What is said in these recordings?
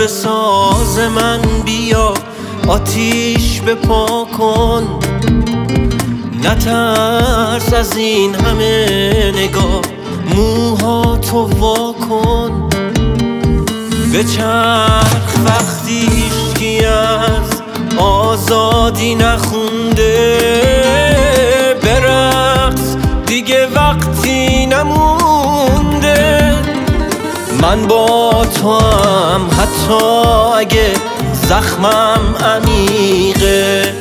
به ساز من بیا، آتیش بپا کن، نترس از این همه نگاه، موهاتو وا کن. بچرخ وقتی هیچکی از آزادی نخونده، برقص دیگه وقتی نمونده. من با تو هم حتی اگه زخمم عمیقه،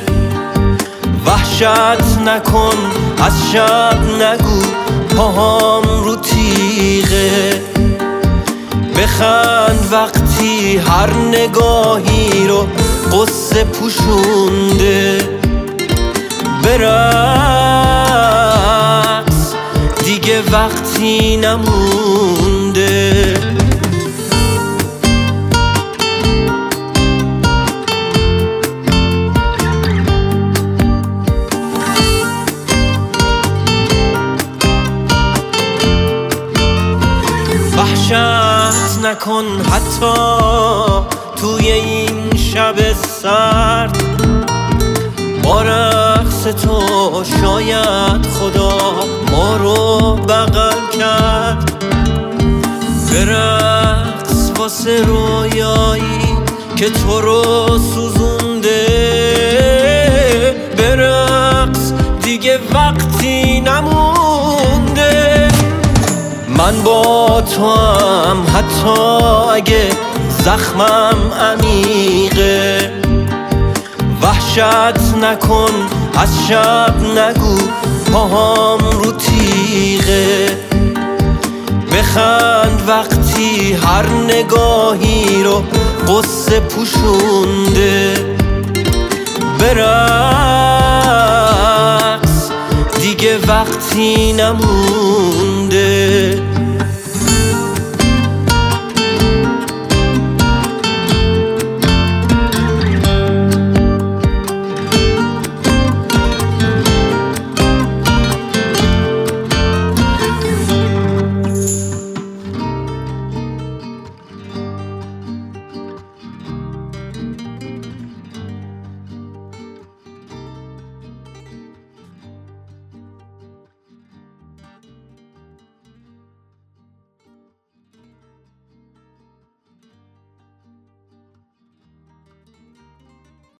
وحشت نکن از شب نگو پاهام رو تیغه. بخند وقتی هر نگاهی رو قصه پوشونده، برقص دیگه وقتی نمونده. وحشت نکن حتی توی این شب سرد، با رقص تو شاید خدا ما رو بغل کرد. برقص واسه رویایی که تو رو سوزونده، برقص دیگه وقتی نمونده. من با تو هم حتی اگه زخمم عمیقه، وحشت نکن از شب نگو پاهام رو تیغه. بخند وقتی هر نگاهی رو قصه پوشونده، برقص دیگه وقتی نمونده.